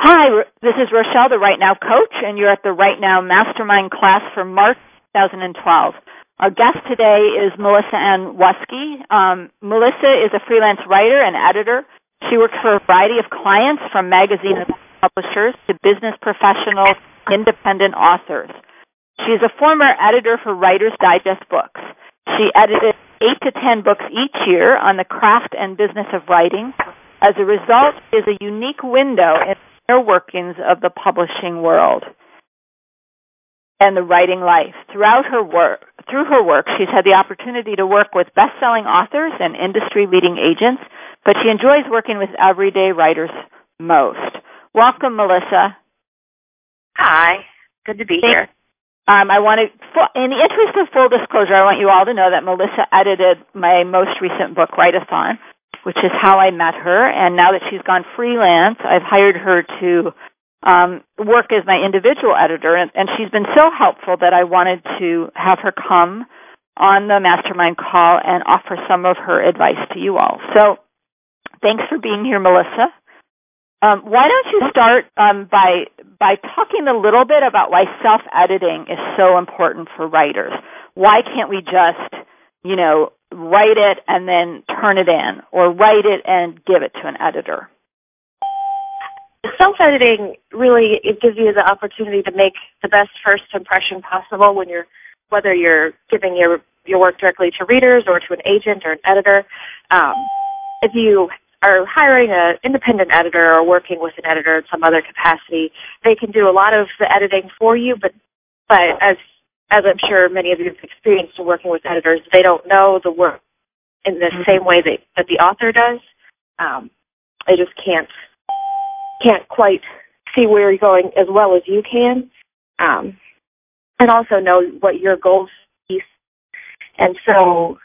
Hi, this is Rochelle, the Right Now Coach, and you're at the Right Now Mastermind class for March 2012. Our guest today is Melissa Ann Wusky. Melissa is a freelance writer and editor. She works for a variety of clients, from magazine publishers to business professionals, independent authors. She's a former editor for Writer's Digest books. She edited 8 to 10 books each year on the craft and business of writing. As a result, she is a unique window in the inner workings of the publishing world and the writing life. Through her work, she's had the opportunity to work with best-selling authors and industry-leading agents, but she enjoys working with everyday writers most. Welcome, Melissa. Hi. Good to be here. In the interest of full disclosure, I want you all to know that Melissa edited my most recent book, Write-a-thon, which is how I met her. And now that she's gone freelance, I've hired her to work as my individual editor. And she's been so helpful that I wanted to have her come on the mastermind call and offer some of her advice to you all. So thanks for being here, Melissa. Why don't you start by talking a little bit about why self-editing is so important for writers? Why can't we just, write it and then turn it in, or write it and give it to an editor? Self-editing really, it gives you the opportunity to make the best first impression possible whether you're giving your work directly to readers or to an agent or an editor. If you are hiring an independent editor or working with an editor in some other capacity, they can do a lot of the editing for you, but as I'm sure many of you have experienced in working with editors, they don't know the work in the same way that the author does. They just can't quite see where you're going as well as you can, and also know what your goals are. And so,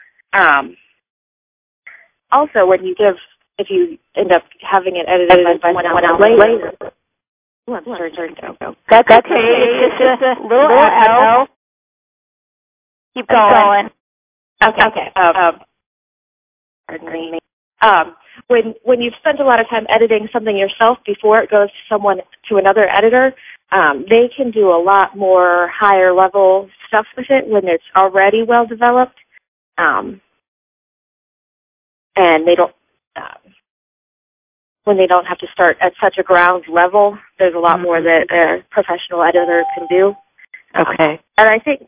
also if you end up having it edited by someone else later. Oh, I'm sorry, go. That's okay. It's just a little L. Keep going. Okay. Pardon me. When you've spent a lot of time editing something yourself before it goes to another editor, they can do a lot more higher level stuff with it when it's already well developed, and when they don't have to start at such a ground level. There's a lot more that a professional editor can do. Okay. And I think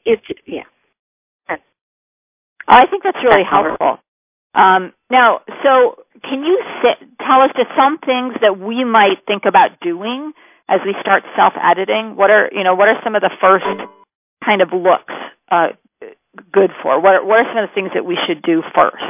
I think that's really helpful. Now, so can you tell us just some things that we might think about doing as we start self-editing? What are some of the first kind of looks good for? What are some of the things that we should do first?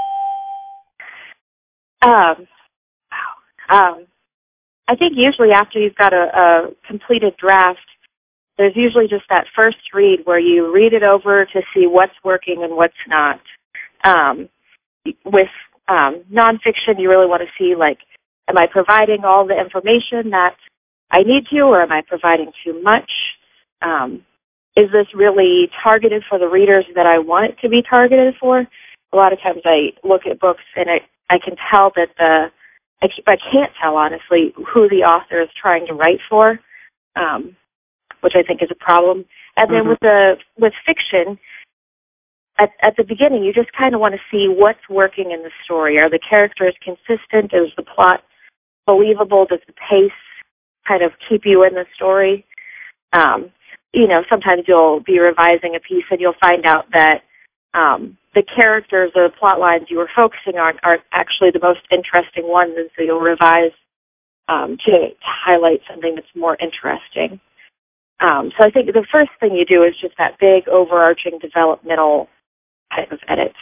I think usually after you've got a completed draft, there's usually just that first read where you read it over to see what's working and what's not. With nonfiction, you really want to see, am I providing all the information that I need to, or am I providing too much? Is this really targeted for the readers that I want it to be targeted for? A lot of times I look at books and I can tell that I can't tell, honestly, who the author is trying to write for, which I think is a problem. And then with fiction, at the beginning, you just kind of want to see what's working in the story. Are the characters consistent? Is the plot believable? Does the pace kind of keep you in the story? Sometimes you'll be revising a piece and you'll find out that the characters or the plot lines you were focusing on aren't actually the most interesting ones, and so you'll revise to highlight something that's more interesting. So I think the first thing you do is just that big, overarching, developmental type of edit.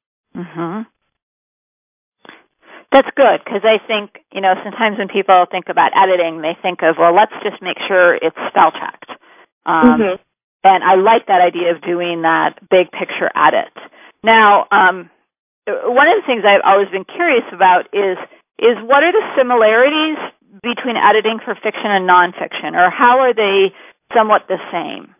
That's good, because I think, sometimes when people think about editing, they think of, well, let's just make sure it's spell checked. And I like that idea of doing that big picture edit. Now, one of the things I've always been curious about is what are the similarities between editing for fiction and nonfiction, or how are they somewhat the same?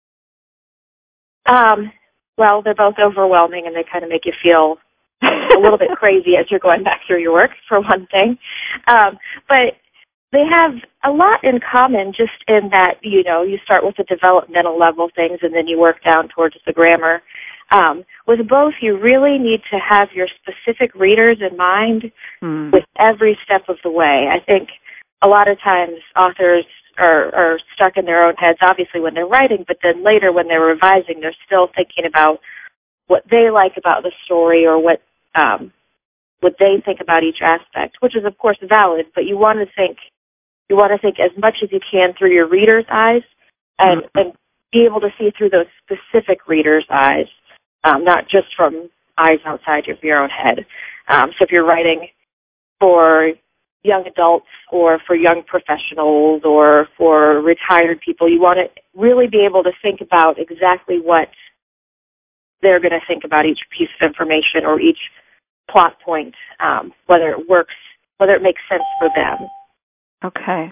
Well, they're both overwhelming, and they kind of make you feel a little bit crazy as you're going back through your work, for one thing. But they have a lot in common, just in that, you start with the developmental level things and then you work down towards the grammar. With both, you really need to have your specific readers in mind with every step of the way. I think a lot of times authors are stuck in their own heads, obviously, when they're writing, but then later when they're revising, they're still thinking about what they like about the story or what they think about each aspect, which is, of course, valid, but you want to think as much as you can through your reader's eyes and be able to see through those specific reader's eyes, not just from eyes outside of your own head. So if you're writing for young adults or for young professionals or for retired people, you want to really be able to think about exactly what they're going to think about each piece of information or each plot point, whether it works, whether it makes sense for them. Okay.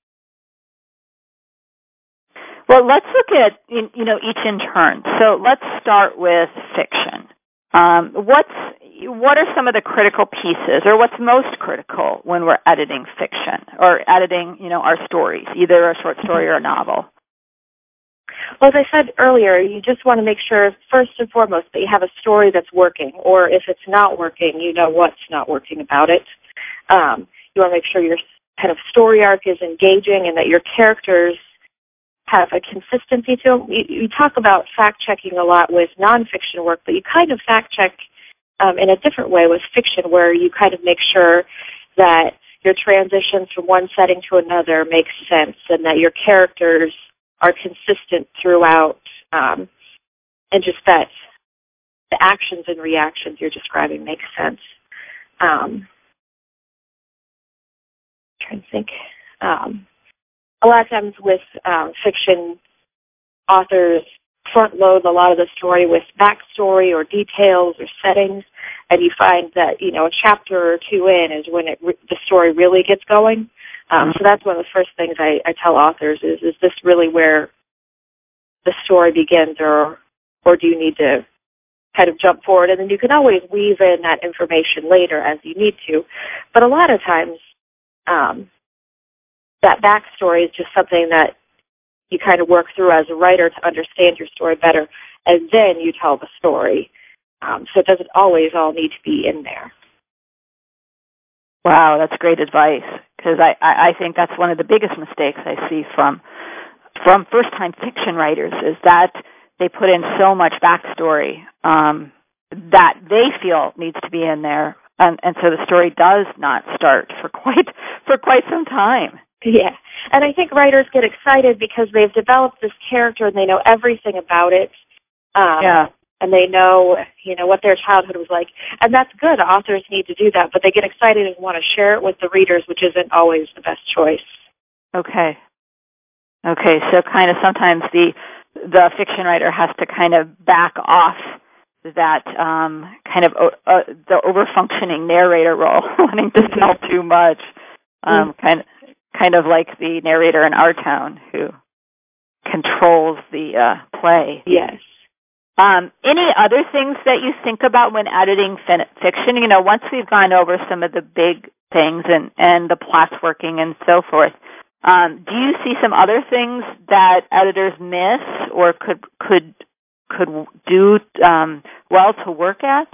Well, let's look at each in turn. So let's start with fiction. What are some of the critical pieces, or what's most critical when we're editing fiction or editing our stories, either a short story or a novel? Well, as I said earlier, you just want to make sure, first and foremost, that you have a story that's working, or if it's not working, you know what's not working about it. You want to make sure your kind of story arc is engaging and that your characters have a consistency to them. You talk about fact-checking a lot with nonfiction work, but you kind of fact-check in a different way with fiction, where you kind of make sure that your transitions from one setting to another make sense and that your characters are consistent throughout, and just that the actions and reactions you're describing make sense. Trying to think. A lot of times with fiction, authors front load a lot of the story with backstory or details or settings, and you find that a chapter or two in is when the story really gets going. So that's one of the first things I tell authors is this really where the story begins, or do you need to kind of jump forward? And then you can always weave in that information later as you need to. But a lot of times, that backstory is just something that you kind of work through as a writer to understand your story better, and then you tell the story. So it doesn't always all need to be in there. Wow, that's great advice, because I think that's one of the biggest mistakes I see from first-time fiction writers is that they put in so much backstory that they feel needs to be in there, and so the story does not start for quite some time. Yeah, and I think writers get excited because they've developed this character and they know everything about it. And they know, what their childhood was like. And that's good. Authors need to do that, but they get excited and want to share it with the readers, which isn't always the best choice. Okay, so kind of sometimes the fiction writer has to kind of back off that kind of the over-functioning narrator role, wanting to tell too much, kind of like the narrator in Our Town who controls the play. Yes. Any other things that you think about when editing fiction? Once we've gone over some of the big things and the plots working and so forth, do you see some other things that editors miss or could do well to work at?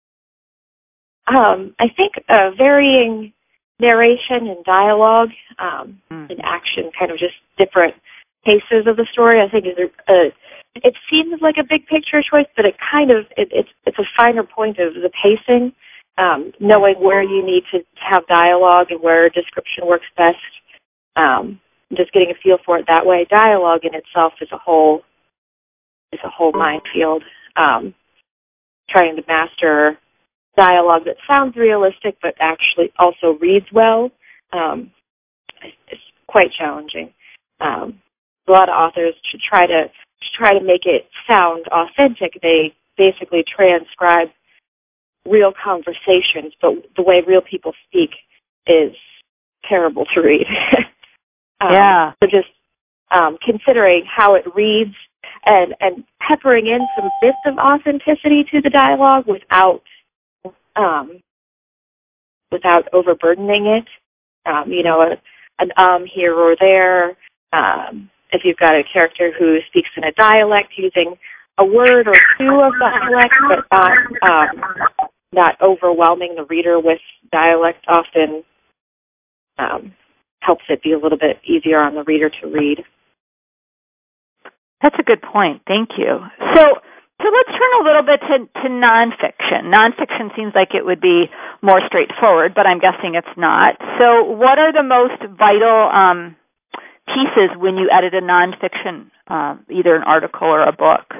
I think varying narration and dialogue and action, kind of just different paces of the story, I think is it seems like a big picture choice, but it's a finer point of the pacing, knowing where you need to have dialogue and where description works best. Just getting a feel for it that way. Dialogue in itself is a whole minefield. Trying to master dialogue that sounds realistic but actually also reads well is quite challenging. A lot of authors should try to make it sound authentic. They basically transcribe real conversations, but the way real people speak is terrible to read. So just considering how it reads and peppering in some bits of authenticity to the dialogue without overburdening it. an here or there. If you've got a character who speaks in a dialect, using a word or two of dialect, but not overwhelming the reader with dialect often helps it be a little bit easier on the reader to read. That's a good point. Thank you. So let's turn a little bit to nonfiction. Nonfiction seems like it would be more straightforward, but I'm guessing it's not. So what are the most vital pieces when you edit a nonfiction, either an article or a book?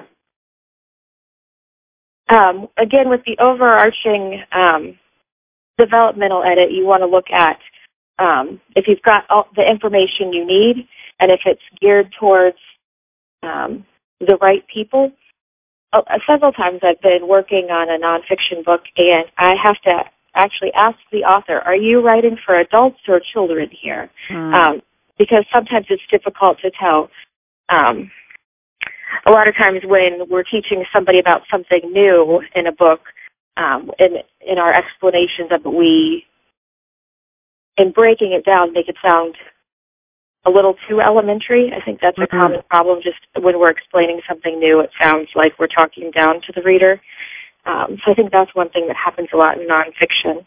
Again, with the overarching developmental edit, you want to look at if you've got all the information you need and if it's geared towards the right people. Several times I've been working on a nonfiction book, and I have to actually ask the author, are you writing for adults or children here? Because sometimes it's difficult to tell. A lot of times when we're teaching somebody about something new in a book, in our explanations of it, in breaking it down, make it sound a little too elementary. I think that's a common problem. Just when we're explaining something new, it sounds like we're talking down to the reader. So I think that's one thing that happens a lot in nonfiction.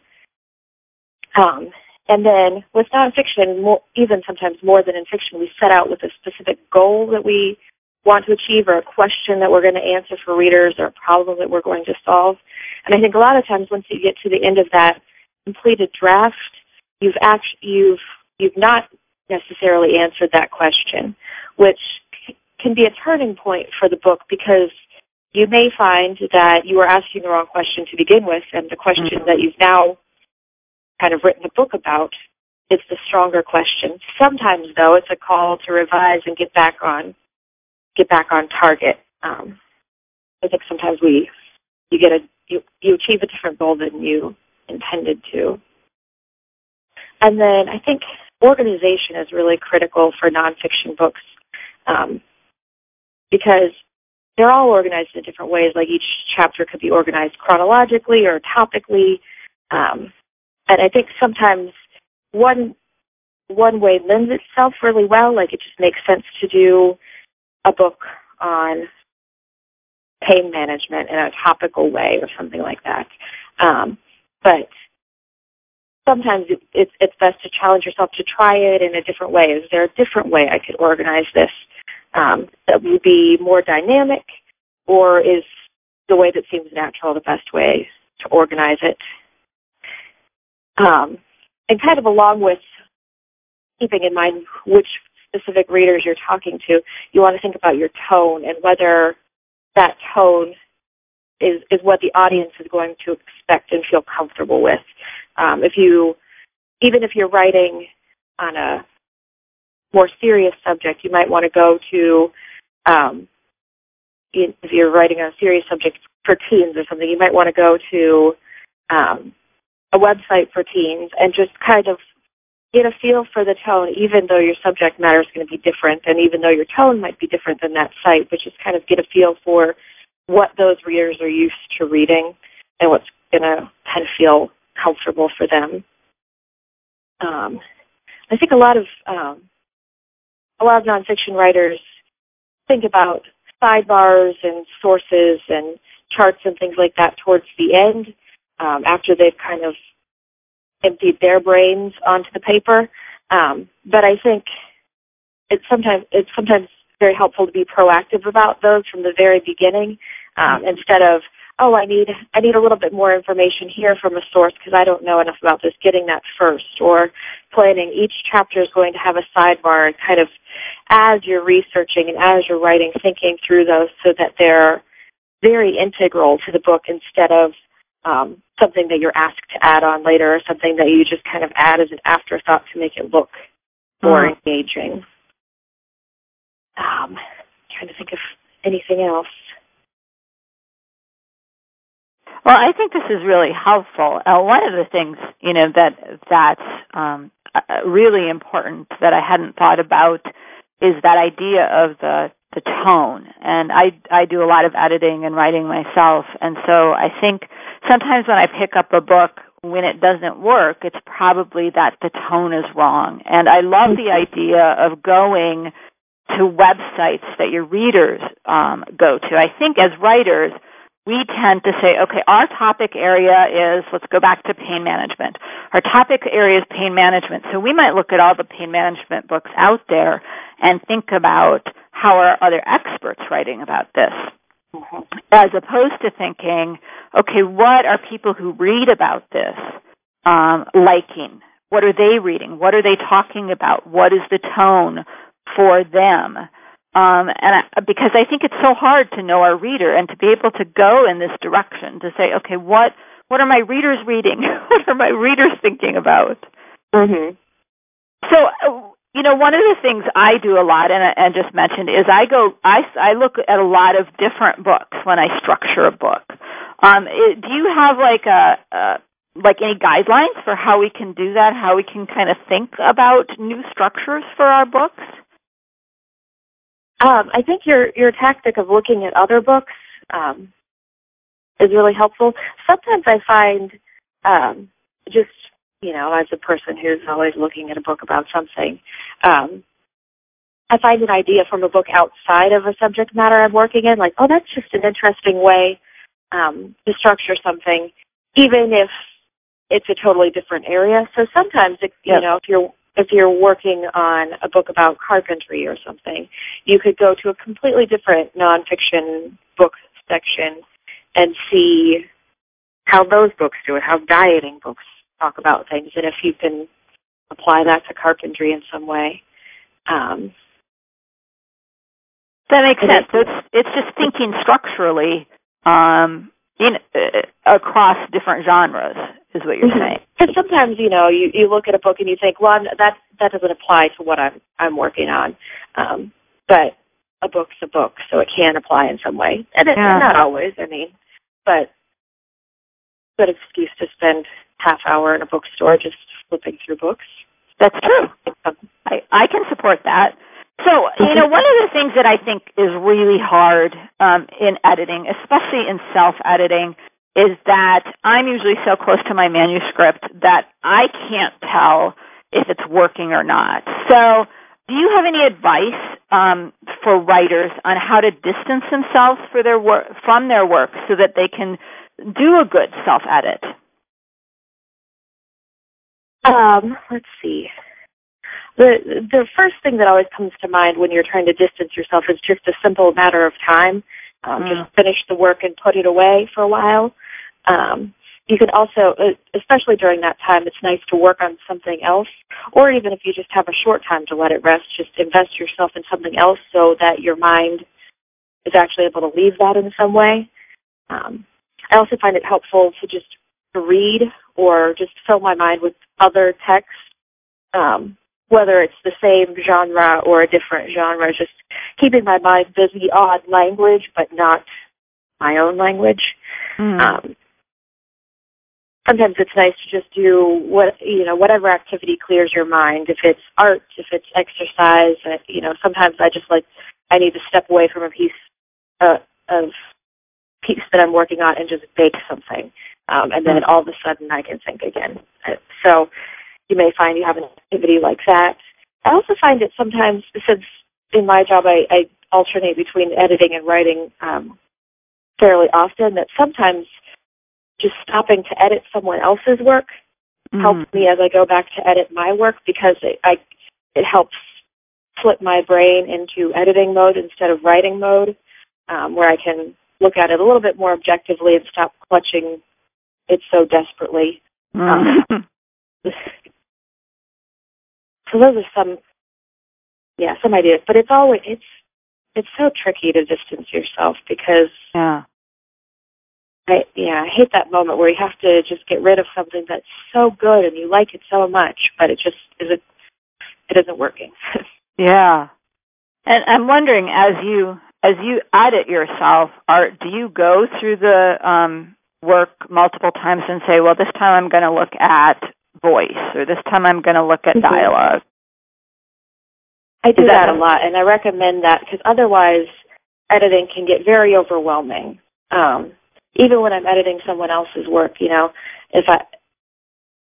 And then with nonfiction, even sometimes more than in fiction, we set out with a specific goal that we want to achieve, or a question that we're going to answer for readers, or a problem that we're going to solve. And I think a lot of times once you get to the end of that completed draft, you've not necessarily answered that question, which can be a turning point for the book, because you may find that you were asking the wrong question to begin with, and the question that you've now kind of written a book about is the stronger question. Sometimes, though, it's a call to revise and get back on target. I think sometimes you achieve a different goal than you intended to. And then I think organization is really critical for nonfiction books, because they're all organized in different ways. Like each chapter could be organized chronologically or topically. And I think sometimes one way lends itself really well. Like it just makes sense to do a book on pain management in a topical way or something like that. But sometimes it's best to challenge yourself to try it in a different way. Is there a different way I could organize this that would be more dynamic, or is the way that seems natural the best way to organize it? And kind of along with keeping in mind which specific readers you're talking to, you want to think about your tone and whether that tone is what the audience is going to expect and feel comfortable with. Even if you're writing on a more serious subject, you might want to go to, if you're writing on a serious subject for teens or something, you might want to go to a website for teens and just kind of get a feel for the tone, even though your subject matter is going to be different, and even though your tone might be different than that site, but just kind of get a feel for what those readers are used to reading and what's going to kind of feel comfortable for them. I think a lot of nonfiction writers think about sidebars and sources and charts and things like that towards the end, after they've kind of emptied their brains onto the paper. But I think it's sometimes very helpful to be proactive about those from the very beginning, instead of, I need a little bit more information here from a source because I don't know enough about this, getting that first, or planning each chapter is going to have a sidebar, and kind of as you're researching and as you're writing, thinking through those so that they're very integral to the book instead of something that you're asked to add on later, or something that you just kind of add as an afterthought to make it look more engaging. Trying to think of anything else. Well, I think this is really helpful. One of the things, that's really important that I hadn't thought about is that idea of the tone. And I do a lot of editing and writing myself, and so I think sometimes when I pick up a book when it doesn't work, it's probably that the tone is wrong. And I love the idea of going to websites that your readers go to. I think as writers, we tend to say, okay, our topic area is, let's go back to pain management. Our topic area is pain management. So we might look at all the pain management books out there and think about how are other experts writing about this, as opposed to thinking, okay, what are people who read about this liking? What are they reading? What are they talking about? What is the tone for them? Because I think it's so hard to know our reader and to be able to go in this direction to say, okay, what are my readers reading? What are my readers thinking about? Mm-hmm. So, one of the things I do a lot, and just mentioned, is I look at a lot of different books when I structure a book. Do you have any guidelines for how we can do that? How we can kind of think about new structures for our books? I think your tactic of looking at other books is really helpful. Sometimes I find as a person who's always looking at a book about something, I find an idea from a book outside of a subject matter I'm working in, like, oh, that's just an interesting way to structure something, even if it's a totally different area. So sometimes, if you're working on a book about carpentry or something, you could go to a completely different nonfiction book section and see how those books do it, how dieting books talk about things, and if you can apply that to carpentry in some way. That makes sense. So it's just thinking structurally across different genres is what you're saying. Because sometimes, you look at a book and you think, well, that doesn't apply to what I'm working on. But a book's a book, so it can apply in some way. And not always, but good excuse to spend half hour in a bookstore just flipping through books. That's true. I can support that. So, one of the things that I think is really hard in editing, especially in self-editing, is that I'm usually so close to my manuscript that I can't tell if it's working or not. So, do you have any advice for writers on how to distance themselves from their work so that they can do a good self-edit? Let's see. The first thing that always comes to mind when you're trying to distance yourself is just a simple matter of time. Just finish the work and put it away for a while. You can also, especially during that time, it's nice to work on something else, or even if you just have a short time to let it rest, just invest yourself in something else so that your mind is actually able to leave that in some way. I also find it helpful to just read or just fill my mind with other text, whether it's the same genre or a different genre, just keeping my mind busy on language but not my own language. Sometimes it's nice to just do whatever activity clears your mind. If it's art, if it's exercise, sometimes I need to step away from a piece that I'm working on and just bake something, and then all of a sudden I can think again. So you may find you have an activity like that. I also find it sometimes, since in my job I alternate between editing and writing fairly often, that sometimes just stopping to edit someone else's work helps me as I go back to edit my work, because it helps flip my brain into editing mode instead of writing mode, where I can look at it a little bit more objectively and stop clutching it so desperately. So those are some ideas, but it's so tricky to distance yourself, because I hate that moment where you have to just get rid of something that's so good and you like it so much, but it just isn't working. Yeah. And I'm wondering, as you edit yourself, do you go through the work multiple times and say, well, this time I'm going to look at voice, or this time I'm going to look at dialogue? I do that a lot, and I recommend that, because otherwise editing can get very overwhelming. Even when I'm editing someone else's work, if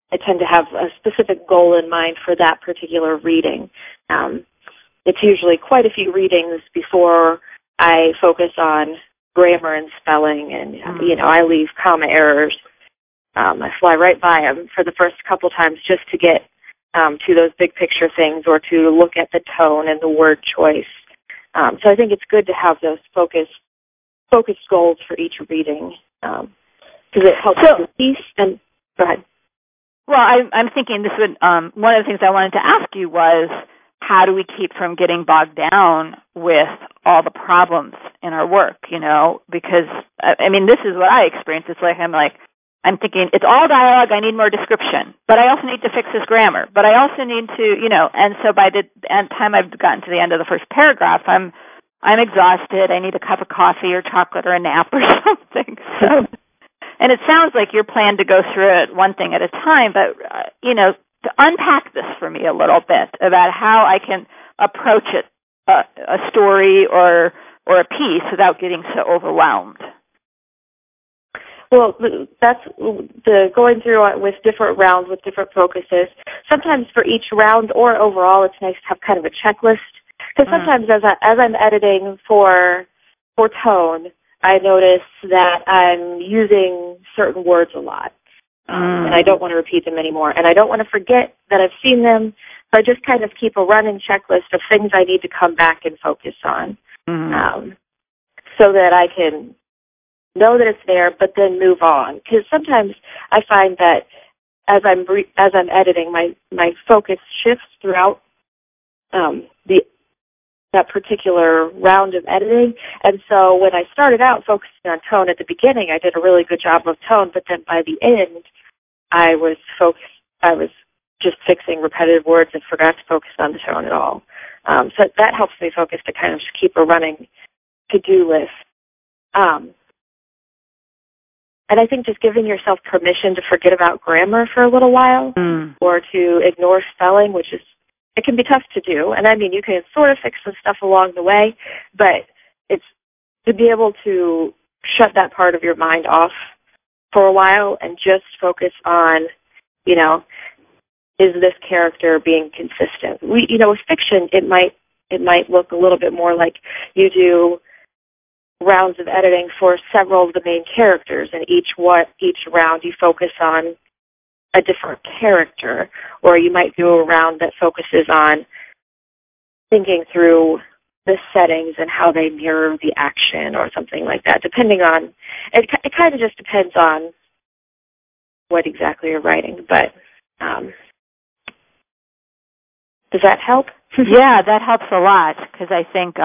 I tend to have a specific goal in mind for that particular reading. It's usually quite a few readings before I focus on grammar and spelling, and I leave comma errors. I fly right by them for the first couple times just to get to those big picture things, or to look at the tone and the word choice. So I think it's good to have those focused goals for each reading, because it helps you piece. And go ahead. Well, I'm thinking this would one of the things I wanted to ask you was, how do we keep from getting bogged down with all the problems in our work? Because I mean, this is what I experience. It's like I'm thinking it's all dialogue. I need more description, but I also need to fix this grammar. But I also need to, And so by the time I've gotten to the end of the first paragraph, I'm exhausted. I need a cup of coffee or chocolate or a nap or something. So. And it sounds like your plan to go through it one thing at a time, but, to unpack this for me a little bit about how I can approach it, a story or a piece without getting so overwhelmed. Well, that's the going through it with different rounds, with different focuses. Sometimes for each round or overall, it's nice to have kind of a checklist. Because sometimes as I'm editing for tone, I notice that I'm using certain words a lot, and I don't want to repeat them anymore. And I don't want to forget that I've seen them, so I just kind of keep a running checklist of things I need to come back and focus on, so that I can know that it's there, but then move on. Because sometimes I find that as I'm editing, my focus shifts throughout that particular round of editing. And so when I started out focusing on tone at the beginning, I did a really good job of tone, but then by the end, I was just fixing repetitive words and forgot to focus on the tone at all. So that helps me focus to kind of just keep a running to-do list. And I think just giving yourself permission to forget about grammar for a little while, or to ignore spelling, it can be tough to do. And I mean, you can sort of fix some stuff along the way, but it's to be able to shut that part of your mind off for a while and just focus on, is this character being consistent? With fiction, it might look a little bit more like you do rounds of editing for several of the main characters, and each round you focus on a different character, or you might do a round that focuses on thinking through the settings and how they mirror the action or something like that, depending on, it kind of just depends on what exactly you're writing, but does that help? Yeah, that helps a lot, because I think,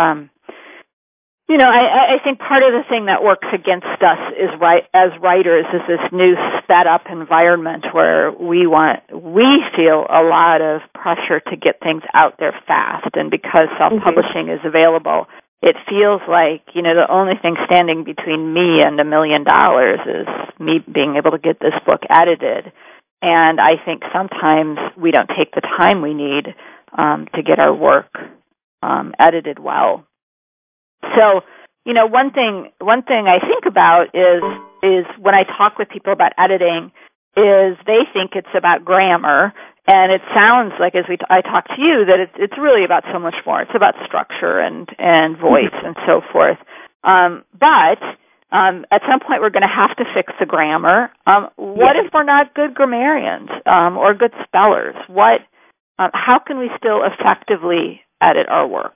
I think part of the thing that works against us as writers is this new sped up environment where we feel a lot of pressure to get things out there fast, and because self-publishing is available, it feels like, the only thing standing between me and $1 million is me being able to get this book edited. And I think sometimes we don't take the time we need to get our work edited well. So, one thing I think about is when I talk with people about editing, is they think it's about grammar, and it sounds like I talk to you that it's really about so much more. It's about structure and voice and so forth. But at some point we're going to have to fix the grammar. What if we're not good grammarians or good spellers? How can we still effectively edit our work?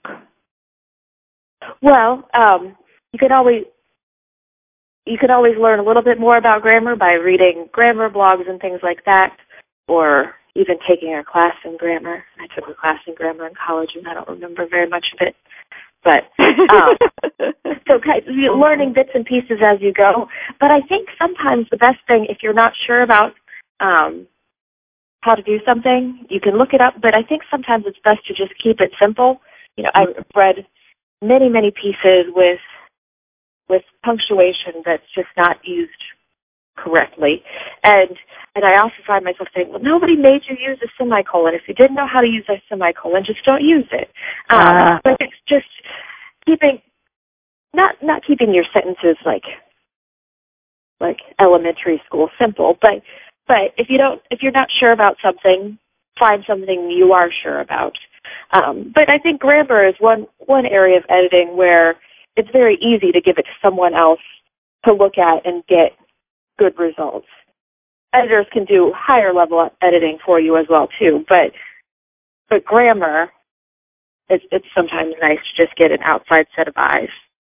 Well, you could always learn a little bit more about grammar by reading grammar blogs and things like that, or even taking a class in grammar. I took a class in grammar in college, and I don't remember very much of it. But so learning bits and pieces as you go. But I think sometimes the best thing, if you're not sure about how to do something, you can look it up. But I think sometimes it's best to just keep it simple. I've read many pieces with punctuation that's just not used correctly, and I also find myself saying, well, nobody made you use a semicolon. If you didn't know how to use a semicolon, just don't use it. But it's just keeping not keeping your sentences like elementary school simple, but But if you're not sure about something, find something you are sure about. But I think grammar is one area of editing where it's very easy to give it to someone else to look at and get good results. Editors can do higher level editing for you as well too, but grammar, it's sometimes nice to just get an outside set of eyes.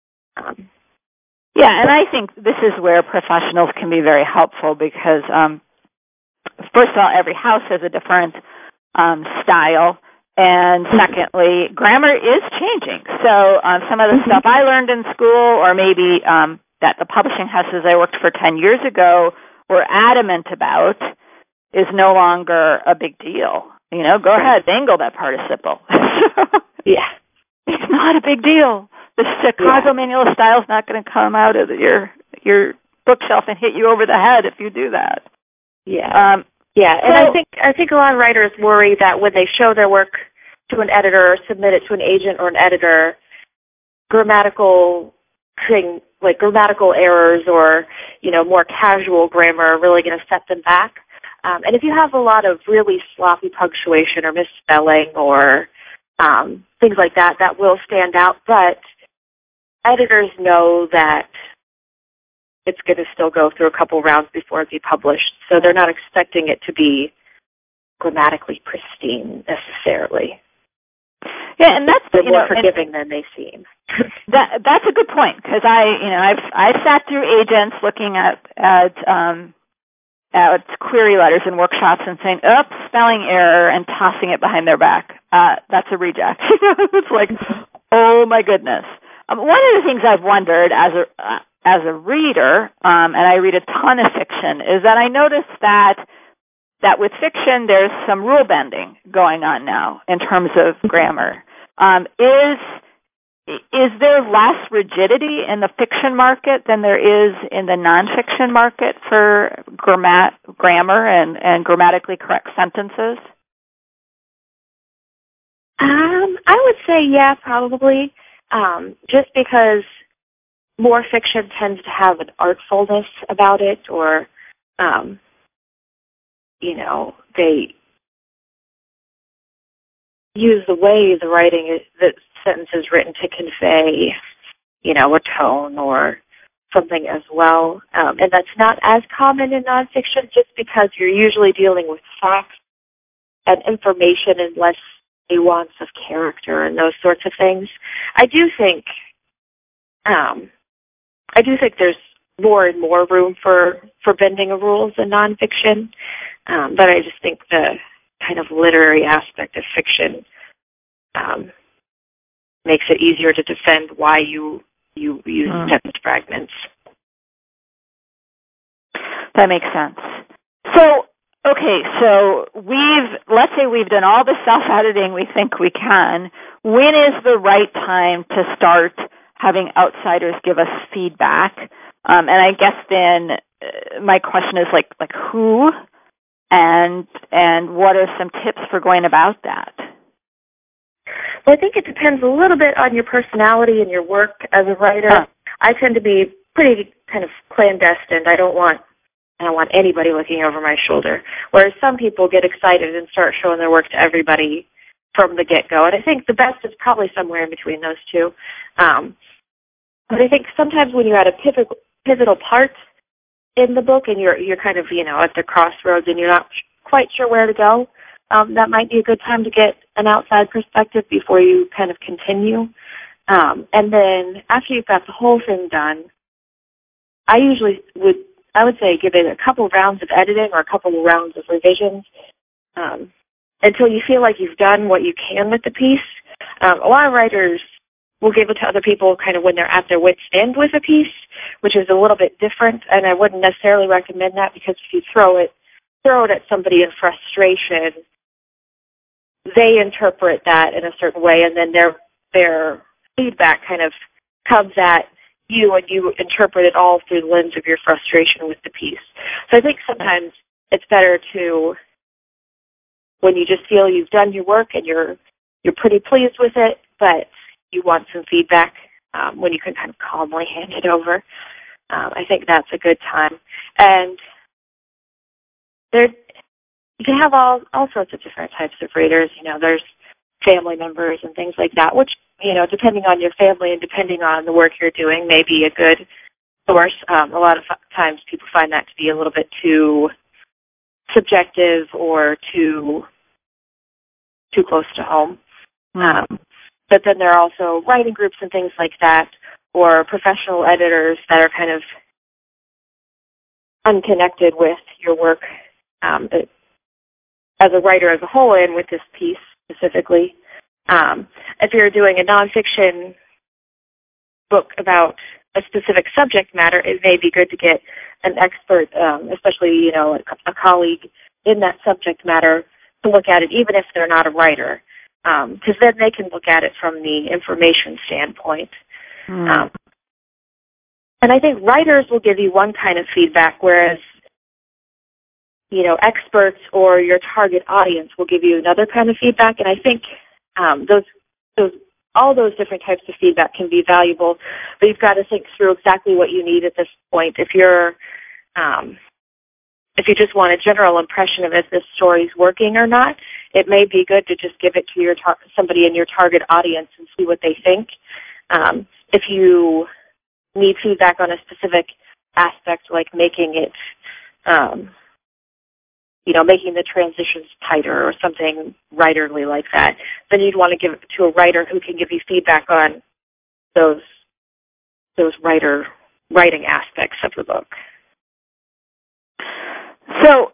Yeah, and I think this is where professionals can be very helpful because, first of all, every house has a different style, and secondly, grammar is changing. So some of the stuff I learned in school, or maybe that the publishing houses I worked for 10 years ago were adamant about, is no longer a big deal. You know, go ahead, dangle that participle. Yeah. It's not a big deal. The Chicago Manual of Style is not going to come out of your bookshelf and hit you over the head if you do that. Yeah. And I think a lot of writers worry that when they show their work to an editor or submit it to an agent or an editor, grammatical errors or, more casual grammar are really going to set them back. And if you have a lot of really sloppy punctuation or misspelling or things like that, that will stand out. But editors know that it's going to still go through a couple rounds before it be published, so they're not expecting it to be grammatically pristine necessarily. Yeah, and they're more forgiving than they seem. That's a good point because I've sat through agents looking at query letters and workshops and saying, "Oops, spelling error," and tossing it behind their back. That's a reject. It's like, oh my goodness. One of the things I've wondered as a reader, and I read a ton of fiction, is that I notice that with fiction there's some rule bending going on now in terms of grammar. Is there less rigidity in the fiction market than there is in the nonfiction market for grammar and grammatically correct sentences? I would say yeah, probably. Just because more fiction tends to have an artfulness about it, or, they use the way the sentence is written to convey, a tone or something as well. And that's not as common in nonfiction just because you're usually dealing with facts and information and less nuance of character and those sorts of things. I do think there's more and more room for bending of rules in nonfiction, but I just think the kind of literary aspect of fiction makes it easier to defend why you use sentence fragments. That makes sense. So let's say we've done all the self-editing we think we can. When is the right time to start having outsiders give us feedback? And I guess then my question is like who and what are some tips for going about that? Well, I think it depends a little bit on your personality and your work as a writer. I tend to be pretty kind of clandestine. I don't want anybody looking over my shoulder, whereas some people get excited and start showing their work to everybody from the get-go. And I think the best is probably somewhere in between those two. But I think sometimes when you're at a pivotal part in the book and you're kind of, at the crossroads and you're not quite sure where to go, that might be a good time to get an outside perspective before you kind of continue. And then after you've got the whole thing done, I would say give it a couple rounds of editing or a couple of rounds of revisions until you feel like you've done what you can with the piece. A lot of writers will give it to other people kind of when they're at their wit's end with a piece, which is a little bit different, and I wouldn't necessarily recommend that because if you throw it at somebody in frustration, they interpret that in a certain way, and then their feedback kind of comes at you, and you interpret it all through the lens of your frustration with the piece. So I think sometimes it's better to, when you just feel you've done your work and you're pretty pleased with it, but you want some feedback, when you can kind of calmly hand it over. I think that's a good time. And there you can have all sorts of different types of readers. There's family members and things like that, which, depending on your family and depending on the work you're doing, may be a good source. A lot of times people find that to be a little bit too subjective or too close to home. But then there are also writing groups and things like that, or professional editors that are kind of unconnected with your work as a writer as a whole and with this piece specifically. If you're doing a nonfiction book about a specific subject matter, it may be good to get an expert, especially, a colleague in that subject matter, to look at it, even if they're not a writer, because then they can look at it from the information standpoint. And I think writers will give you one kind of feedback, whereas, experts or your target audience will give you another kind of feedback. And I think all those different types of feedback can be valuable, but you've got to think through exactly what you need at this point. If you just want a general impression of if this story's working or not, it may be good to just give it to somebody in your target audience and see what they think. If you need feedback on a specific aspect, like making it, making the transitions tighter or something writerly like that, then you'd want to give it to a writer who can give you feedback on those writing aspects of the book. So,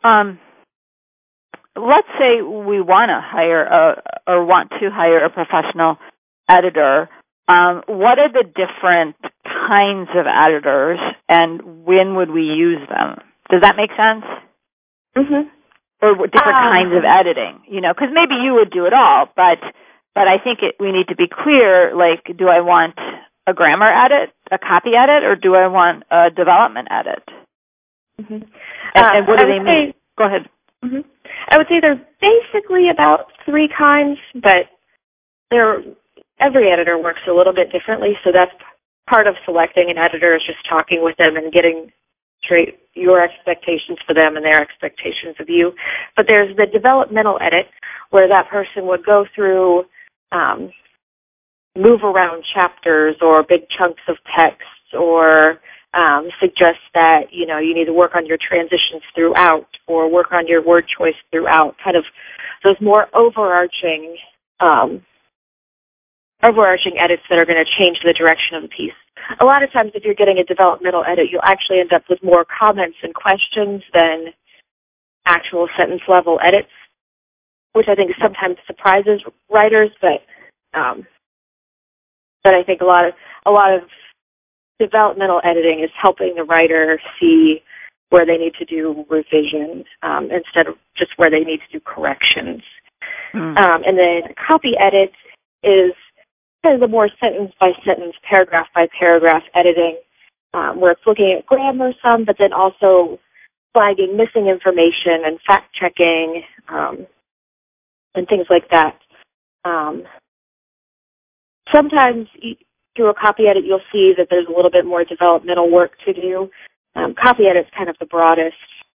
let's say we want to hire a professional editor. What are the different kinds of editors, and when would we use them? Does that make sense? Mm-hmm. Or different kinds of editing, because maybe you would do it all, but I think we need to be clear, like, do I want a grammar edit, a copy edit, or do I want a development edit? Mm-hmm. And what do they mean? Go ahead. Mm-hmm. I would say they're basically about three kinds, but every editor works a little bit differently, so that's part of selecting an editor, is just talking with them and getting straight your expectations for them and their expectations of you. But there's the developmental edit, where that person would go through, move around chapters or big chunks of text, or suggest that, you need to work on your transitions throughout or work on your word choice throughout, kind of those more overarching edits that are going to change the direction of the piece. A lot of times if you're getting a developmental edit, you'll actually end up with more comments and questions than actual sentence-level edits, which I think sometimes surprises writers, but I think a lot of developmental editing is helping the writer see where they need to do revisions instead of just where they need to do corrections. And then copy edit is kind of the more sentence-by-sentence, paragraph-by-paragraph editing, where it's looking at grammar some, but then also flagging missing information and fact-checking and things like that. Sometimes through a copy edit, you'll see that there's a little bit more developmental work to do. Copy edit's kind of the broadest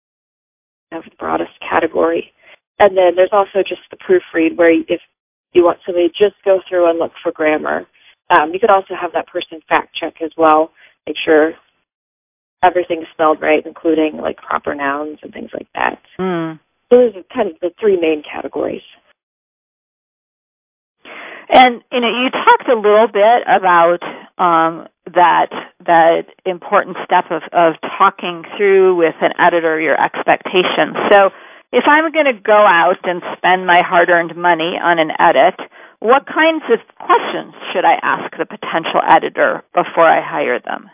category. And then there's also just the proofread, where if you want somebody to just go through and look for grammar. You could also have that person fact check as well, make sure everything's spelled right, including like proper nouns and things like that. So those are kind of the three main categories. And you talked a little bit about that important step of talking through with an editor your expectations. So if I'm going to go out and spend my hard-earned money on an edit, what kinds of questions should I ask the potential editor before I hire them?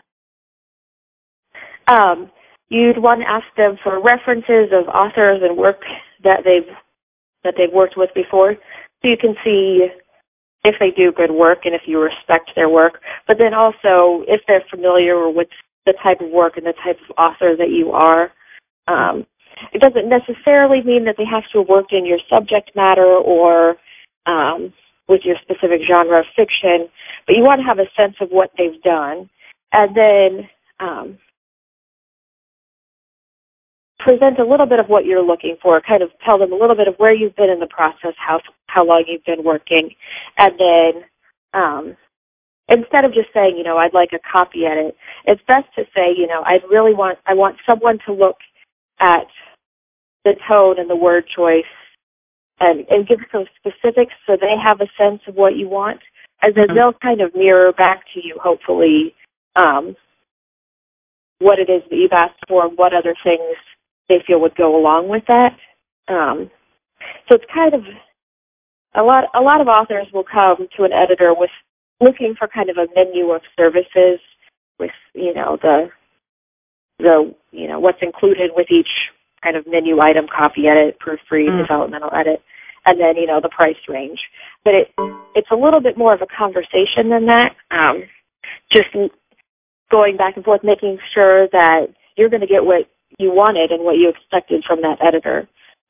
You'd want to ask them for references of authors and work that they've worked with before, so you can see if they do good work and if you respect their work. But then also if they're familiar with the type of work and the type of author that you are. It doesn't necessarily mean that they have to have worked in your subject matter or with your specific genre of fiction, but you want to have a sense of what they've done. And then present a little bit of what you're looking for, kind of tell them a little bit of where you've been in the process, how long you've been working, and then instead of just saying, you know, I'd like a copy edit, it's best to say, you know, I want someone to look at the tone and the word choice and give some specifics so they have a sense of what you want, and then they'll kind of mirror back to you, hopefully, what it is that you've asked for and what other things they feel would go along with that. So it's kind of a lot of authors will come to an editor with looking for kind of a menu of services with, you know, the you know, what's included with each kind of menu item, copy edit, proofread, developmental edit, and then, you know, the price range. But it's a little bit more of a conversation than that. Just going back and forth, making sure that you're going to get what you wanted and what you expected from that editor.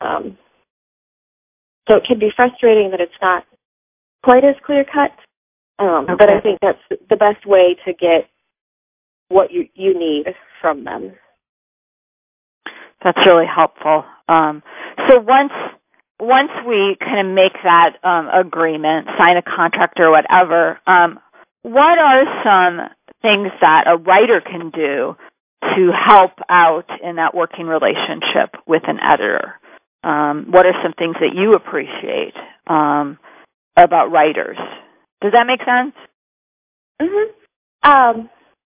So it can be frustrating that it's not quite as clear-cut, but I think that's the best way to get what you need from them. That's really helpful. So once we kind of make that agreement, sign a contract or whatever, what are some things that a writer can do to help out in that working relationship with an editor? What are some things that you appreciate about writers? Does that make sense? Mm-hmm.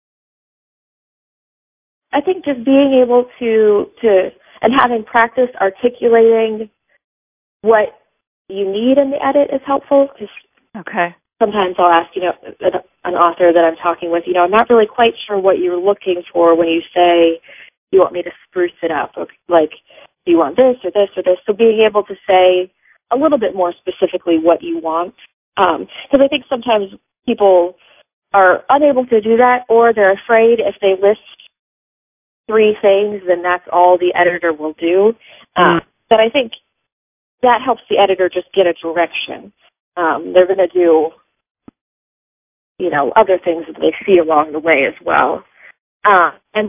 I think just being able to and having practice articulating what you need in the edit is helpful. Okay. Sometimes I'll ask, you know, an author that I'm talking with, you know, I'm not really quite sure what you're looking for when you say you want me to spruce it up. Like, do you want this or this or this? So being able to say a little bit more specifically what you want. Because I think sometimes people are unable to do that, or they're afraid if they list 3 things, then that's all the editor will do. But I think that helps the editor just get a direction. They're going to do, you know, other things that they see along the way as well. And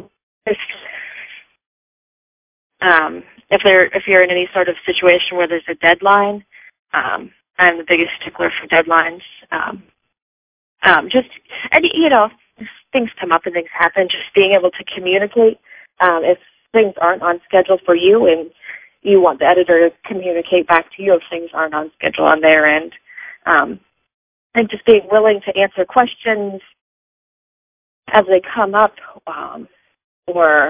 if you're in any sort of situation where there's a deadline, I'm the biggest stickler for deadlines. And you know, things come up and things happen. Just being able to communicate if things aren't on schedule for you, and you want the editor to communicate back to you if things aren't on schedule on their end. And just being willing to answer questions as they come up, or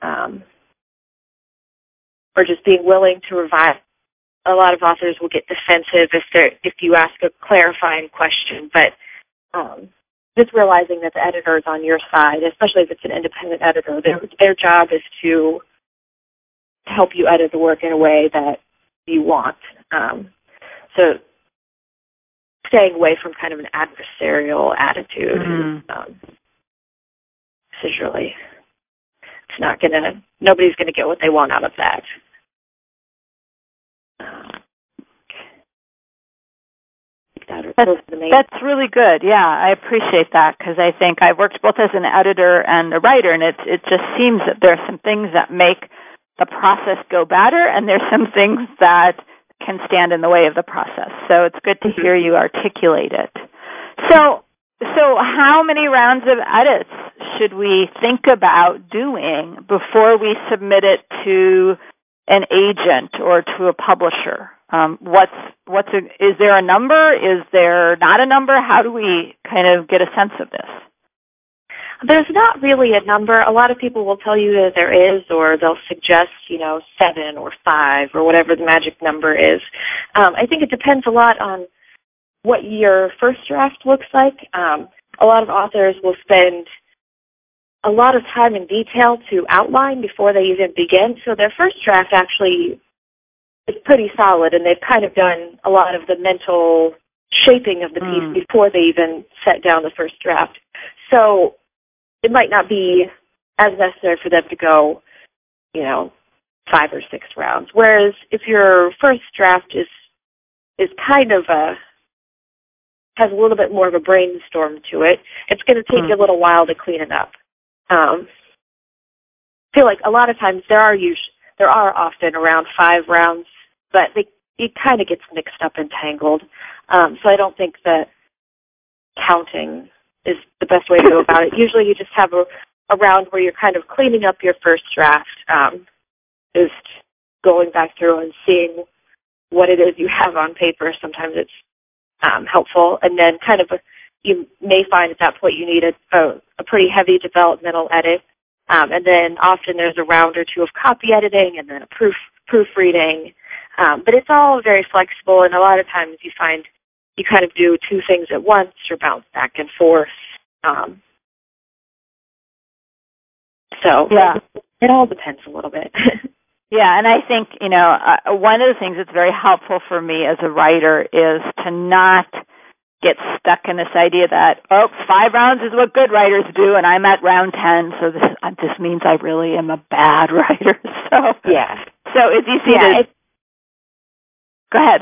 just being willing to revise. A lot of authors will get defensive if you ask a clarifying question, but just realizing that the editor is on your side, especially if it's an independent editor. Their job is to help you edit the work in a way that you want. So staying away from kind of an adversarial attitude is really, nobody's going to get what they want out of that. That's really good. Yeah, I appreciate that, because I think I've worked both as an editor and a writer, and it just seems that there are some things that make the process go better, and there's some things that can stand in the way of the process. So it's good to hear you articulate it. So how many rounds of edits should we think about doing before we submit it to an agent or to a publisher? Is there a number? Is there not a number? How do we kind of get a sense of this? There's not really a number. A lot of people will tell you that there is, or they'll suggest, 7 or 5 or whatever the magic number is. I think it depends a lot on what your first draft looks like. A lot of authors will spend a lot of time and detail to outline before they even begin. So their first draft actually is pretty solid, and they've kind of done a lot of the mental shaping of the piece before they even set down the first draft. So it might not be as necessary for them to go, 5 or 6 rounds. Whereas if your first draft is kind of has a little bit more of a brainstorm to it, it's going to take you a little while to clean it up. I feel like a lot of times there there are often around 5 rounds, but it kind of gets mixed up and tangled. So I don't think that counting is the best way to go about it. Usually you just have a round where you're kind of cleaning up your first draft, just going back through and seeing what it is you have on paper. Sometimes it's helpful, and then kind of you may find at that point you need a pretty heavy developmental edit, and then often there's a round or two of copy editing and then a proofreading. But it's all very flexible, and a lot of times you find you kind of do 2 things at once or bounce back and forth. So yeah, it all depends a little bit. Yeah, and I think, one of the things that's very helpful for me as a writer is to not get stuck in this idea that, 5 rounds is what good writers do, and I'm at round 10, so this means I really am a bad writer. So yeah. So it's easy to... Go ahead.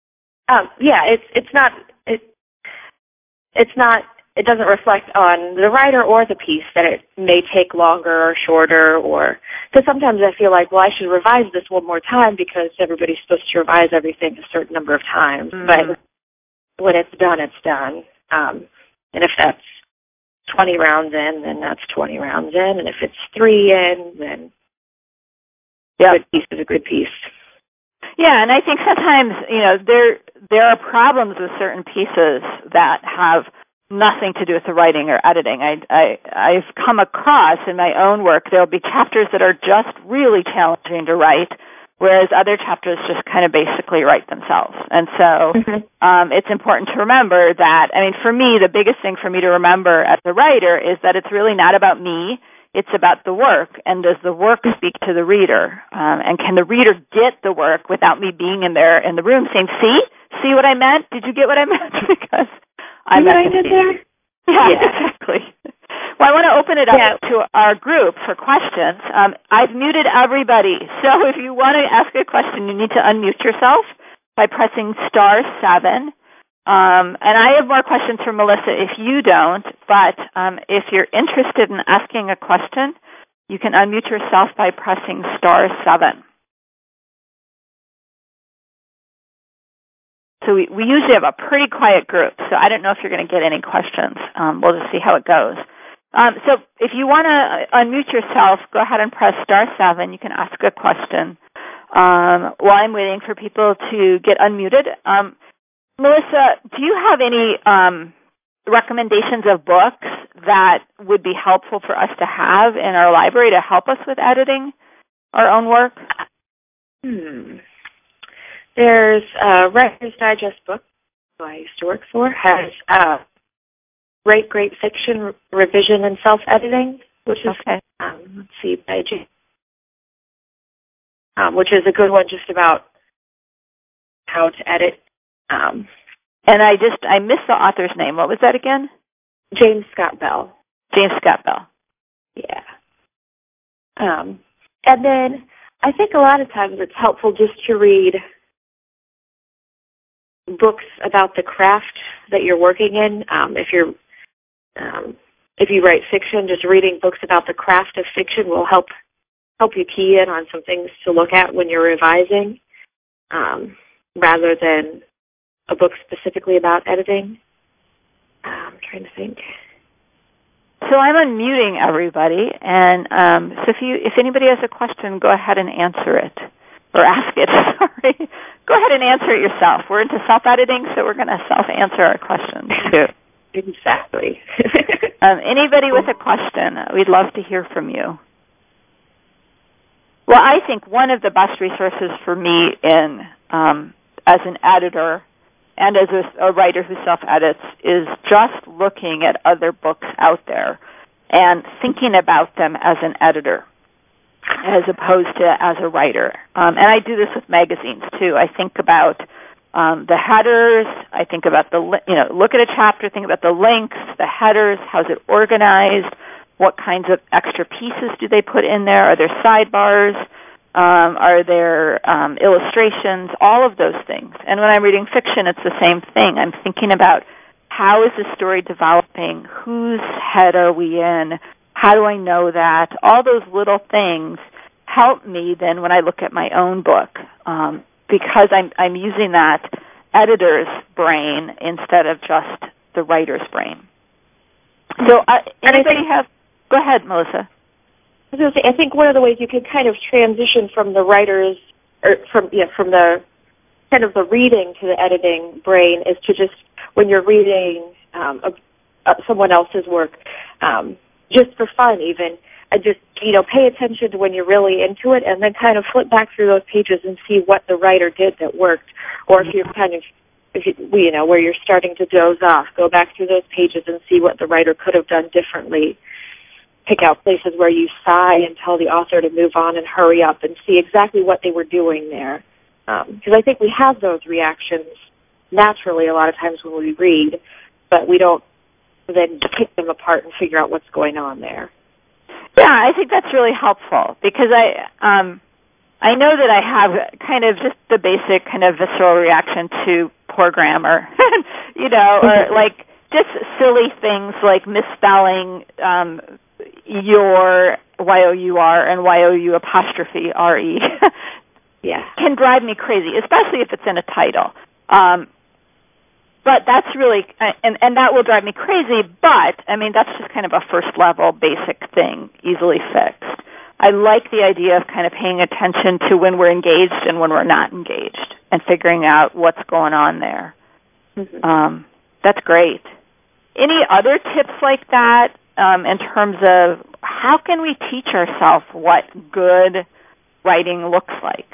It doesn't reflect on the writer or the piece that it may take longer or shorter, or because sometimes I feel like, I should revise this one more time because everybody's supposed to revise everything a certain number of times. Mm-hmm. But when it's done, it's done. And if that's 20 rounds in, then that's 20 rounds in. And if it's 3 in, then a good piece is a good piece. Yeah, and I think sometimes, there are problems with certain pieces that have nothing to do with the writing or editing. I've come across in my own work, there'll be chapters that are just really challenging to write, whereas other chapters just kind of basically write themselves. And so it's important to remember that, for me, the biggest thing for me to remember as a writer is that it's really not about me. It's about the work, and does the work speak to the reader? And can the reader get the work without me being in the room saying, see what I meant? Did you get what I meant? Because I did there? Yeah, exactly. Well, I want to open it up to our group for questions. I've muted everybody, so if you want to ask a question, you need to unmute yourself by pressing *7. And I have more questions for Melissa if you don't, but if you're interested in asking a question, you can unmute yourself by pressing *7. So we usually have a pretty quiet group, so I don't know if you're going to get any questions. We'll just see how it goes. So if you want to unmute yourself, go ahead and press *7. You can ask a question while I'm waiting for people to get unmuted. Melissa, do you have any recommendations of books that would be helpful for us to have in our library to help us with editing our own work? There's a Writer's Digest book who I used to work for, has Great Fiction Revision and Self-Editing, which is, by Jane, which is a good one just about how to edit. And I missed the author's name. What was that again? James Scott Bell. James Scott Bell. Yeah. And then I think a lot of times it's helpful just to read books about the craft that you're working in. If you write fiction, just reading books about the craft of fiction will help you key in on some things to look at when you're revising, rather than a book specifically about editing. I'm trying to think. So I'm unmuting everybody, and so if anybody has a question, go ahead and answer it, or ask it, sorry. Go ahead and answer it yourself. We're into self-editing, so we're going to self-answer our questions, too. Exactly. Anybody with a question, we'd love to hear from you. Well, I think one of the best resources for me as an editor and as a writer who self-edits is just looking at other books out there and thinking about them as an editor as opposed to as a writer. And I do this with magazines, too. I think about the headers. I think about look at a chapter, think about the links, the headers, how's it organized, what kinds of extra pieces do they put in there, are there sidebars, are there illustrations, all of those things. And when I'm reading fiction, it's the same thing. I'm thinking about how is the story developing, whose head are we in, how do I know that? All those little things help me then when I look at my own book, because I'm using that editor's brain instead of just the writer's brain. So anybody have? Go ahead, Melissa. I was going to say, I think one of the ways you can kind of transition from the writer's, or from the kind of the reading to the editing brain is to just, when you're reading someone else's work, just for fun even, just, pay attention to when you're really into it and then kind of flip back through those pages and see what the writer did that worked. Or if you're where you're starting to doze off, go back through those pages and see what the writer could have done differently. Pick out places where you sigh and tell the author to move on and hurry up and see exactly what they were doing there. Because I think we have those reactions naturally a lot of times when we read, but we don't then pick them apart and figure out what's going on there. Yeah, I think that's really helpful because I know that I have kind of just the basic kind of visceral reaction to poor grammar, or like just silly things like misspelling your Y-O-U-R and Y-O-U apostrophe R-E. Yeah. Can drive me crazy, especially if it's in a title. But that's really, and that will drive me crazy, but, that's just kind of a first-level basic thing, easily fixed. I like the idea of kind of paying attention to when we're engaged and when we're not engaged and figuring out what's going on there. Mm-hmm. That's great. Any other tips like that in terms of how can we teach ourselves what good writing looks like?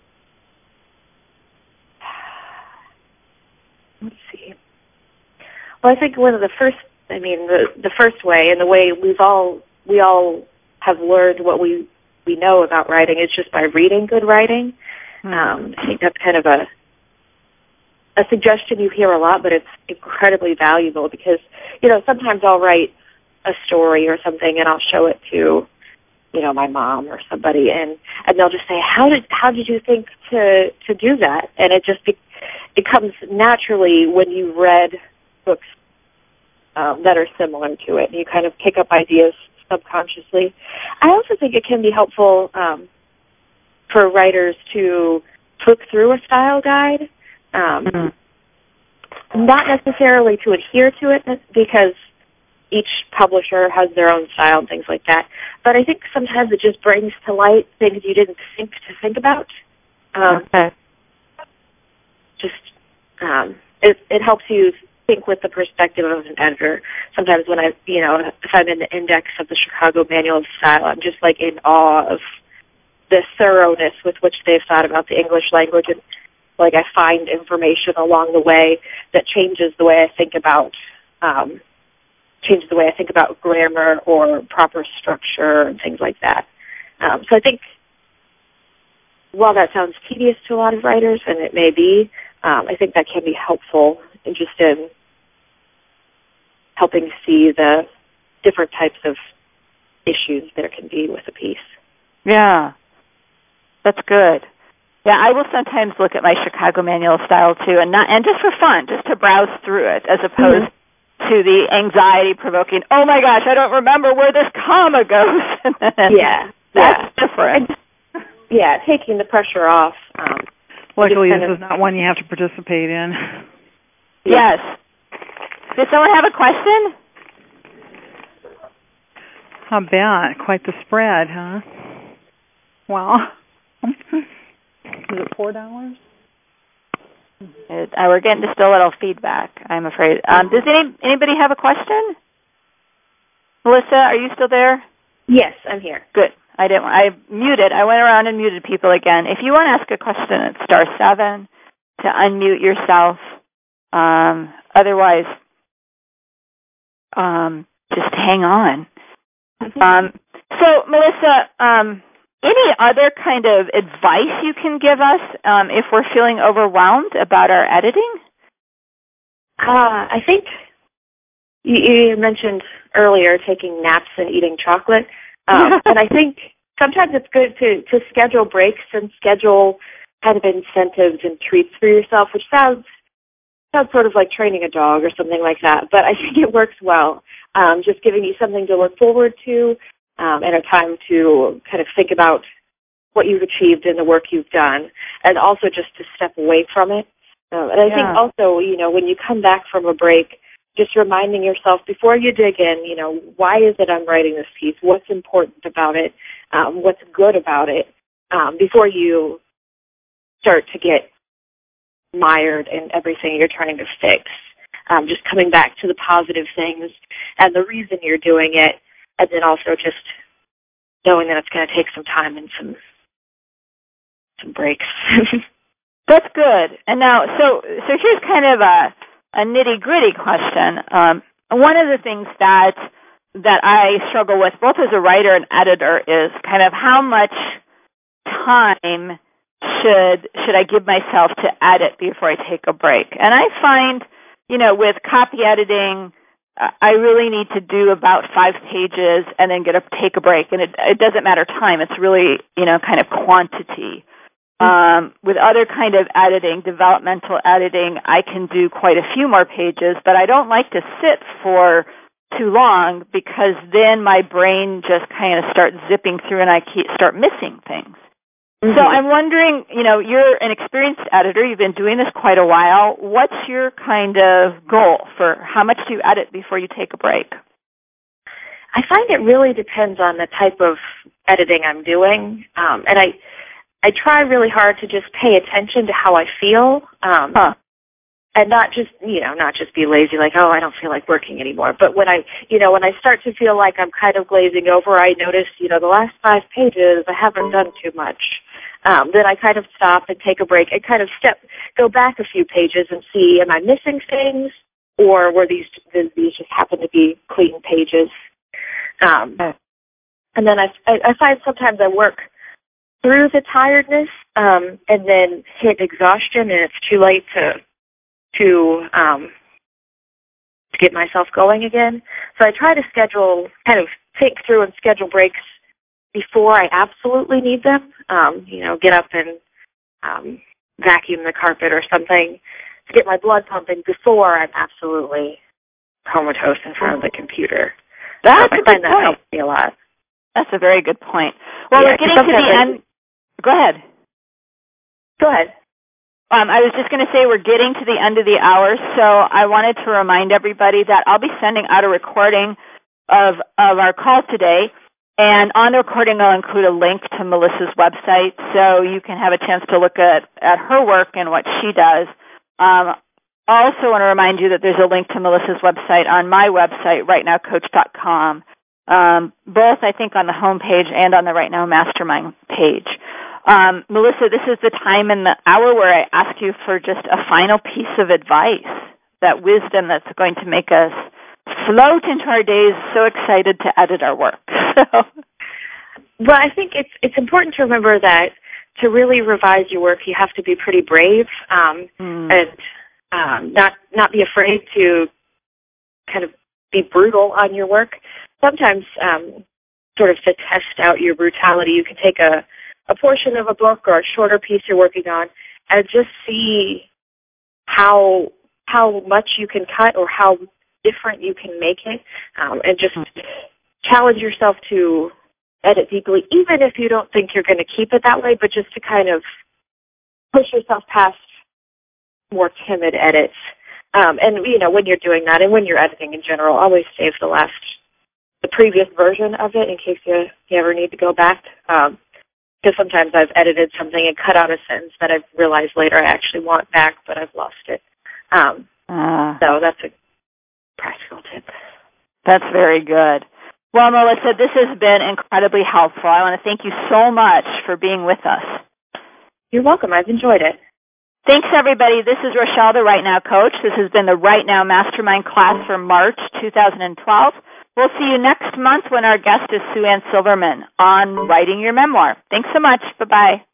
Let's see. Well, I think one of the first, the first way, and the way we all have learned what we know about writing is just by reading good writing. I think that's kind of a suggestion you hear a lot, but it's incredibly valuable because, sometimes I'll write a story or something and I'll show it to, my mom or somebody, and they'll just say, how did you think to do that? And it just it comes naturally when you read books that are similar to it, and you kind of pick up ideas subconsciously. I also think it can be helpful for writers to look through a style guide, not necessarily to adhere to it because each publisher has their own style and things like that, but I think sometimes it just brings to light things you didn't think about. Okay. It helps you think with the perspective of an editor. Sometimes when if I'm in the index of the Chicago Manual of Style, I'm just like in awe of the thoroughness with which they've thought about the English language, and like I find information along the way that changes the way I think about grammar or proper structure and things like that. So I think while that sounds tedious to a lot of writers, and it may be, I think that can be helpful just in helping see the different types of issues there can be with a piece. Yeah, that's good. Yeah, I will sometimes look at my Chicago Manual of Style too, and just for fun, just to browse through it, as opposed to the anxiety-provoking, oh my gosh, I don't remember where this comma goes. That's different. Taking the pressure off. Luckily, this is not one you have to participate in. Yes. Does someone have a question? How bad? Quite the spread, huh? Wow. Is it $4? We're getting just a little feedback, I'm afraid. Does anybody have a question? Melissa, are you still there? Yes, I'm here. Good. I muted. I went around and muted people again. If you want to ask a question, it's *7 to unmute yourself. Otherwise, just hang on. So, Melissa, any other kind of advice you can give us if we're feeling overwhelmed about our editing? I think you mentioned earlier taking naps and eating chocolate. And I think sometimes it's good to schedule breaks and schedule kind of incentives and treats for yourself, which sounds sort of like training a dog or something like that. But I think it works well, just giving you something to look forward to and a time to kind of think about what you've achieved and the work you've done, and also just to step away from it. And I think also, when you come back from a break, just reminding yourself before you dig in, why is it I'm writing this piece? What's important about it? What's good about it? Before you start to get mired in everything you're trying to fix. Just coming back to the positive things and the reason you're doing it, and then also just knowing that it's going to take some time and some breaks. That's good. And now, so here's kind of a nitty-gritty question. One of the things that I struggle with, both as a writer and editor, is kind of how much time should I give myself to edit before I take a break. And I find, with copy editing, I really need to do about 5 pages and then take a break. And it doesn't matter time. It's really, kind of quantity. With other kind of editing, developmental editing, I can do quite a few more pages, but I don't like to sit for too long because then my brain just kind of starts zipping through and I start missing things. Mm-hmm. So I'm wondering, you're an experienced editor. You've been doing this quite a while. What's your kind of goal for how much do you edit before you take a break? I find it really depends on the type of editing I'm doing, and I try really hard to just pay attention to how I feel, and not just be lazy, like, oh, I don't feel like working anymore. But when I start to feel like I'm kind of glazing over, I notice, the last 5 pages, I haven't done too much. Then I kind of stop and take a break and kind of go back a few pages and see, am I missing things, or were these just happen to be clean pages? And then I find sometimes I work through the tiredness and then hit exhaustion, and it's too late to get myself going again. So I try to think through and schedule breaks before I absolutely need them. Get up and vacuum the carpet or something to get my blood pumping before I'm absolutely comatose in front of the computer. I find that helps me a lot. That's a very good point. Well, we're getting to the end. Go ahead. I was just going to say we're getting to the end of the hour, so I wanted to remind everybody that I'll be sending out a recording of our call today, and on the recording I'll include a link to Melissa's website so you can have a chance to look at her work and what she does. I also want to remind you that there's a link to Melissa's website on my website, rightnowcoach.com, both I think on the home page and on the Right Now Mastermind page. Melissa, this is the time in the hour where I ask you for just a final piece of advice, that wisdom that's going to make us float into our days so excited to edit our work. Well, I think it's important to remember that to really revise your work, you have to be pretty brave and not be afraid to kind of be brutal on your work. Sometimes, sort of to test out your brutality, you can take a portion of a book or a shorter piece you're working on and just see how much you can cut or how different you can make it, and just challenge yourself to edit deeply, even if you don't think you're going to keep it that way, but just to kind of push yourself past more timid edits. And, when you're doing that and when you're editing in general, always save the previous version of it in case you ever need to go back. Because sometimes I've edited something and cut out a sentence that I've realized later I actually want back, but I've lost it. So that's a practical tip. That's very good. Well, Melissa, this has been incredibly helpful. I want to thank you so much for being with us. You're welcome. I've enjoyed it. Thanks, everybody. This is Rochelle, the Right Now Coach. This has been the Right Now Mastermind class for March 2012. We'll see you next month when our guest is Sue Ann Silverman on Writing Your Memoir. Thanks so much. Bye-bye.